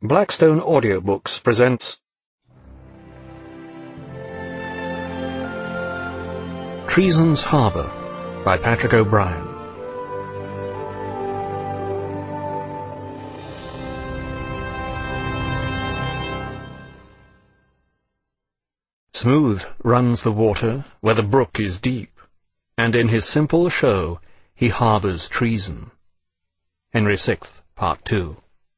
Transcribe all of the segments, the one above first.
Blackstone Audiobooks presents Treason's Harbour by Patrick O'Brian. Smooth runs the water where the brook is deep, and in his simple show he harbours treason. Henry VI, Part 2.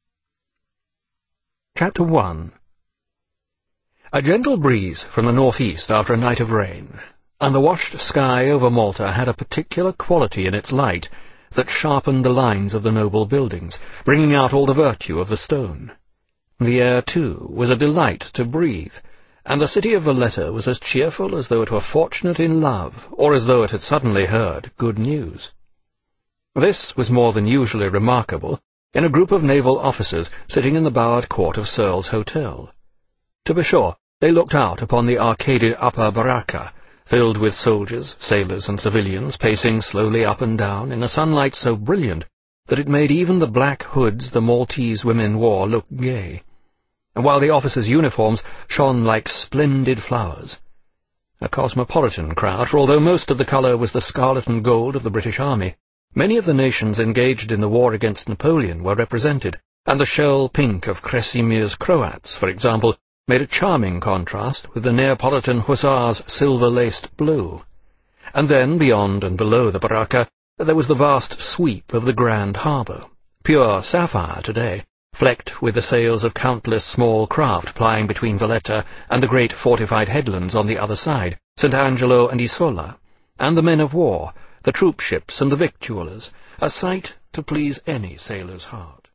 Chapter 1. A gentle breeze from the northeast after a night of rain, and the washed sky over Malta had a particular quality in its light that sharpened the lines of the noble buildings, bringing out all the virtue of the stone. The air, too, was a delight to breathe, and the city of Valletta was as cheerful as though it were fortunate in love, or as though it had suddenly heard good news. This was more than usually remarkable in a group of naval officers sitting in the bowered court of Searle's Hotel. To be sure, they looked out upon the arcaded upper baracca, filled with soldiers, sailors, and civilians pacing slowly up and down in a sunlight so brilliant that it made even the black hoods the Maltese women wore look gay, and while the officers' uniforms shone like splendid flowers. A cosmopolitan crowd, for although most of the colour was the scarlet and gold of the British Army, many of the nations engaged in the war against Napoleon were represented, and the shell pink of Kresimir's Croats, for example, made a charming contrast with the Neapolitan hussars' silver-laced blue. And then, beyond and below the baracca, there was the vast sweep of the Grand Harbour, pure sapphire today, flecked with the sails of countless small craft plying between Valletta and the great fortified headlands on the other side, St. Angelo and Isola, and the men of war, the troop ships and the victuallers, a sight to please any sailor's heart.